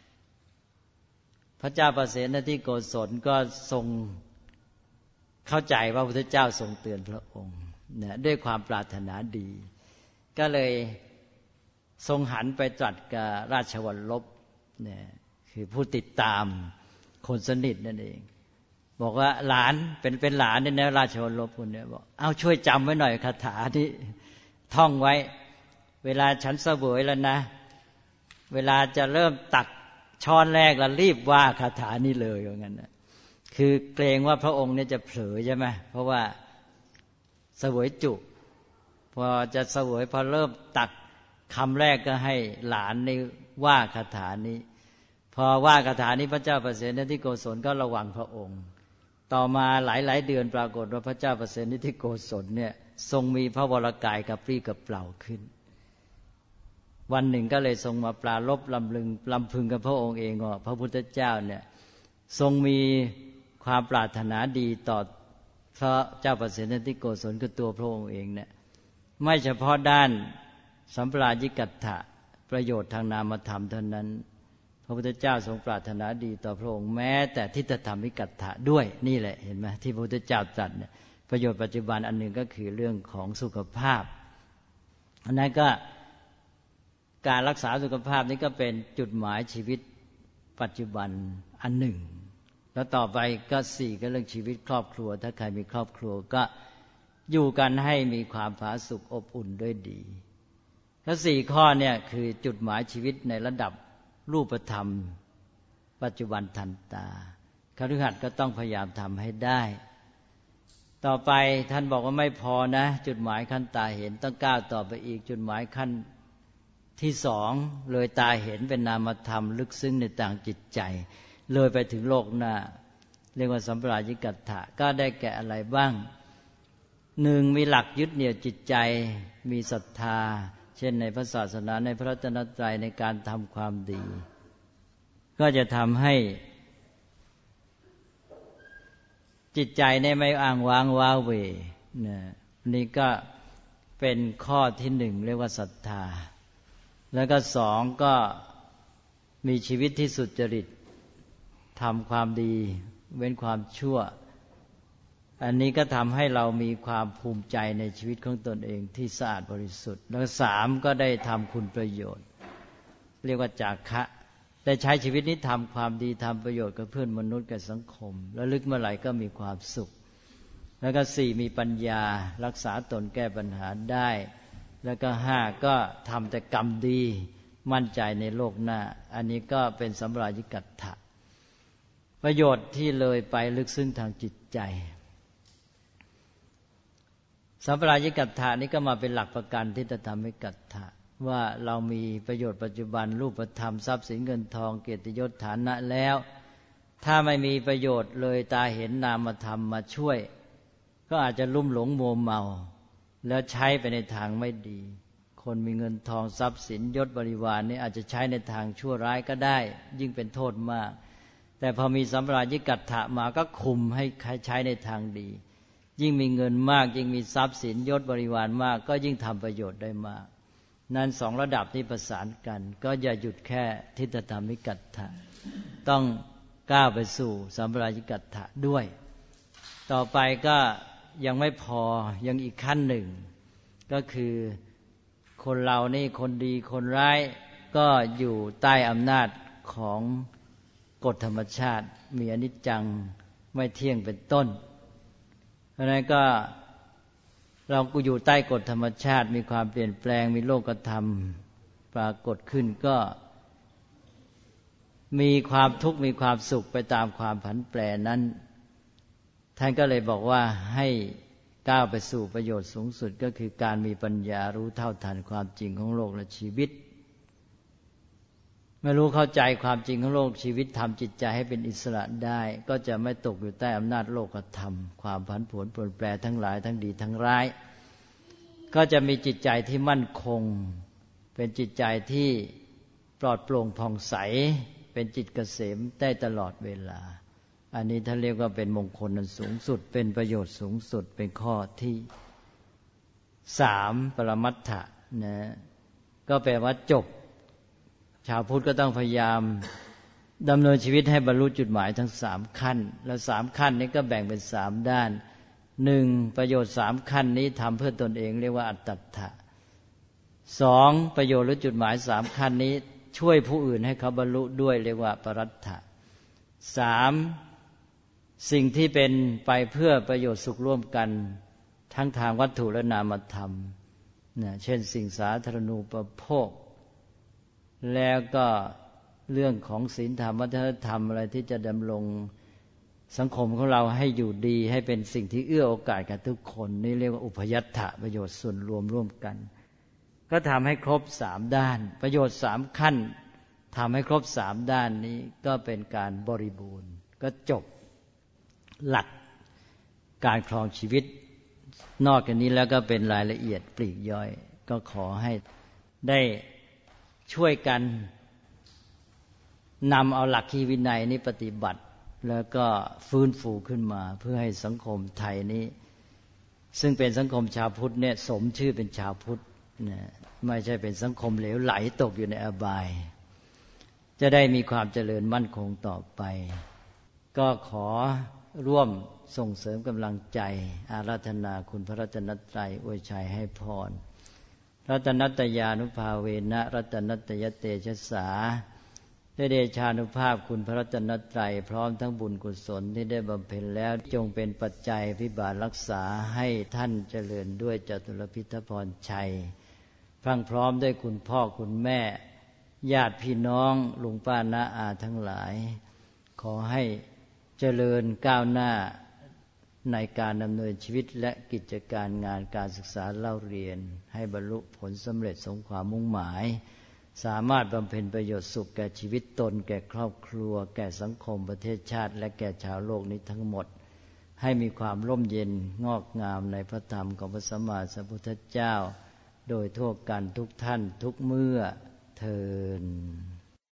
พระเจ้าประเสนที่โกศลก็ทรงเข้าใจว่าพระพุทธเจ้าทรงเตือนพระองค์นะด้วยความปรารถนาดีก็เลยทรงหันไปตรัสกับราชวัลลบเนี่ยคือผู้ติดตามคนสนิทนั่นเองบอกว่าหลานเป็นหลานเนี่ยนะราชวัลลบคนนี้บอกเอาช่วยจำไว้หน่อยคาถาที่ท่องไว้เวลาฉันเสวยแล้วนะเวลาจะเริ่มตักช้อนแรกแล้วรีบว่าคาถานี้เลยอย่างนั้นนะคือเกรงว่าพระองค์เนี่ยจะเผลอใช่ไหมเพราะว่าเสวยจุพอจะเสวยพอเริ่มตักคำแรกก็ให้หลานในว่าคาถานี้พอว่าคาถานี้พระเจ้าประเสนทิโกศลก็ระวังพระองค์ต่อมาหลายๆเดือนปรากฏว่าพระเจ้าประเสนทิโกศลเนี่ยทรงมีพระวรกายกระปรี้กระเปร่าขึ้นวันหนึ่งก็เลยทรงมาปรารภลำพึงกับพระองค์เองว่าพระพุทธเจ้าเนี่ยทรงมีความปรารถนาดีต่อพระเจ้าประเสนทิโกศลคือตัวพระองค์เองเนี่ยไม่เฉพาะด้านสัมปรายิกัตถะประโยชน์ทางนามธรรมเท่านั้นพระพุทธเจ้าทรงปรารถนาดีต่อพระองค์แม้แต่ทิฏฐธรรมิกัตถะด้วยนี่แหละเห็นไหมที่พระพุทธเจ้าตรัสเนี่ยประโยชน์ปัจจุบันอันหนึ่งก็คือเรื่องของสุขภาพอันนั้นก็การรักษาสุขภาพนี้ก็เป็นจุดหมายชีวิตปัจจุบันอันหนึ่งแล้วต่อไปก็4ก็เรื่องชีวิตครอบครัวถ้าใครมีครอบครัวก็อยู่กันให้มีความผาสุกอบอุ่นด้วยดีก็4ข้อเนี่ยคือจุดหมายชีวิตในระดับรูปธรรมปัจจุบันทันตาคฤหัสถ์ก็ต้องพยายามทำให้ได้ต่อไปท่านบอกว่าไม่พอนะจุดหมายขั้นตาเห็นต้องก้าวต่อไปอีกจุดหมายขั้นที่2เลยตาเห็นเป็นนามธรรมลึกซึ้งในต่างจิตใจเลยไปถึงโลกหน้าเรียกว่าสัมปรายิกัตถะก็ได้แก่อะไรบ้าง1มีหลักยึดเหนี่ยวจิตใจมีศรัทธาเช่นในพระศาสนาในพระรัตนตรัยในการทำความดีก็จะทำให้จิตใจไม่อ้างว้างว้าเหวนี่ก็เป็นข้อที่1เรียกว่าศรัทธาแล้วก็2ก็มีชีวิตที่สุจริตทำความดีเว้นความชั่วอันนี้ก็ทำให้เรามีความภูมิใจในชีวิตของตนเองที่สะอาดบริสุทธิ์แล้ว3ก็ได้ทำคุณประโยชน์เรียกว่าจาคะได้ใช้ชีวิตนี้ทำความดีทำประโยชน์กับเพื่อนมนุษย์กับสังคมแล้วลึกเมื่อไหร่ก็มีความสุขแล้วก็4มีปัญญารักษาตนแก้ปัญหาได้แล้วก็5ก็ทำแต่กรรมดีมั่นใจในโลกหน้าอันนี้ก็เป็นสัมปรายิกัตถะประโยชน์ที่เลยไปลึกซึ้งทางจิตใจสัมปรายิกัตถะนี้ก็มาเป็นหลักประกันที่จะทำให้กัตถะว่าเรามีประโยชน์ปัจจุบันรูปธรรมทรัพย์สินเงินทองเกียรติยศฐานะแล้วถ้าไม่มีประโยชน์เลยตาเห็นนามธรรมมาช่วยก็อาจจะลุ่มหลงมัวเมาแล้วใช้ไปในทางไม่ดีคนมีเงินทองทรัพย์สินยศบริวารนี่อาจจะใช้ในทางชั่วร้ายก็ได้ยิ่งเป็นโทษมากแต่พอมีสัมปรายิกัตถะมาก็คุมให้ใช้ในทางดียิ่งมีเงินมากยิ่งมีทรัพย์สินยศบริวารมากก็ยิ่งทำประโยชน์ได้มากนั้น2ระดับนี้ประสานกันก็อย่าหยุดแค่ทิฏฐธรรมิกัตถะต้องก้าวไปสู่สัมปรายิกัตถะด้วยต่อไปก็ยังไม่พอยังอีกขั้นหนึ่งก็คือคนเรานี่คนดีคนร้ายก็อยู่ใต้อำนาจของกฎธรรมชาติมีอนิจจังไม่เที่ยงเป็นต้นเพราะนั้นก็เราก็อยู่ใต้กฎธรรมชาติมีความเปลี่ยนแปลงมีโลกธรรมปรากฏขึ้นก็มีความทุกข์มีความสุขไปตามความผันแปรนั้นท่านก็เลยบอกว่าให้ก้าวไปสู่ประโยชน์สูงสุดก็คือการมีปัญญารู้เท่าทันความจริงของโลกและชีวิตเมื่อรู้เข้าใจความจริงของโลกชีวิตทำจิตใจให้เป็นอิสระได้ก็จะไม่ตกอยู่ใต้อำนาจโลกธรรมความผันผวนเปลี่ยนแปลงทั้งหลายทั้งดีทั้งร้ายก็จะมีจิตใจที่มั่นคงเป็นจิตใจที่ปลอดโปร่งผ่องใสเป็นจิตเกษมได้ตลอดเวลาอันนี้ท่านเรียกว่าเป็นมงคลอันสูงสุดเป็นประโยชน์สูงสุดเป็นข้อที่3ปรมัตถะนะก็แปลว่าจบชาวพุทธก็ต้องพยายามดำเนินชีวิตให้บรรลุจุดหมายทั้ง3ขั้นแล้ว3ขั้นนี้ก็แบ่งเป็น3ด้าน1ประโยชน์3ขั้นนี้ทำเพื่อตนเองเรียกว่าอัตตัฏฐะ2ประโยชน์หรือจุดหมาย3ขั้นนี้ช่วยผู้อื่นให้เขาบรรลุด้วยเรียกว่าปรัตถะ3สิ่งที่เป็นไปเพื่อประโยชน์สุขร่วมกันทั้งทางวัตถุและนามธรรมนะเช่นสิ่งสาธารณูปโภคแล้วก็เรื่องของศีลธรรมวัฒนธรรมอะไรที่จะดำรงสังคมของเราให้อยู่ดีให้เป็นสิ่งที่เอื้อโอกาสกับทุกคนนี่เรียกว่าอุพยัตถะประโยชน์ส่วนรวมร่วมกันก็ทำให้ครบ3ด้านประโยชน์3ขั้นทำให้ครบ3ด้านนี้ก็เป็นการบริบูรณ์ก็จบหลักการครองชีวิตนอกจากนี้แล้วก็เป็นรายละเอียดปลีกย่อยก็ขอให้ได้ช่วยกันนำเอาหลักคีวินัยนี้ปฏิบัติแล้วก็ฟื้นฟูขึ้นมาเพื่อให้สังคมไทยนี้ซึ่งเป็นสังคมชาวพุทธเนี่ยสมชื่อเป็นชาวพุทธนะไม่ใช่เป็นสังคมเหลวไหลตกอยู่ในอบายจะได้มีความเจริญมั่นคงต่อไปก็ขอร่วมส่งเสริมกำลังใจอาราธนาคุณพระรัตนตรัยอวยชัยให้พรรัตนัตยานุภาเวนะรัตนัตยเตชะสาด้วยเดชานุภาพคุณพระรัตนตรัยพร้อมทั้งบุญกุศลที่ได้บำเพ็ญแล้วจงเป็นปัจจัยพิบาลรักษาให้ท่านเจริญด้วยจตุรพิทพรชัยพรั่งพร้อมด้วยคุณพ่อคุณแม่ญาติพี่น้องลุงป้าน้าอาทั้งหลายขอให้เจริญก้าวหน้าในการดำเนินชีวิตและกิจการงานการศึกษาเล่าเรียนให้บรรลุผลสำเร็จสมความมุ่งหมายสามารถบำเพ็ญประโยชน์สุขแก่ชีวิตตนแก่ครอบครัวแก่สังคมประเทศชาติและแก่ชาวโลกนี้ทั้งหมดให้มีความร่มเย็นงอกงามในพระธรรมของพระสัมมาสัมพุทธเจ้าโดยทั่วกันทุกท่านทุกเมื่อเทอญ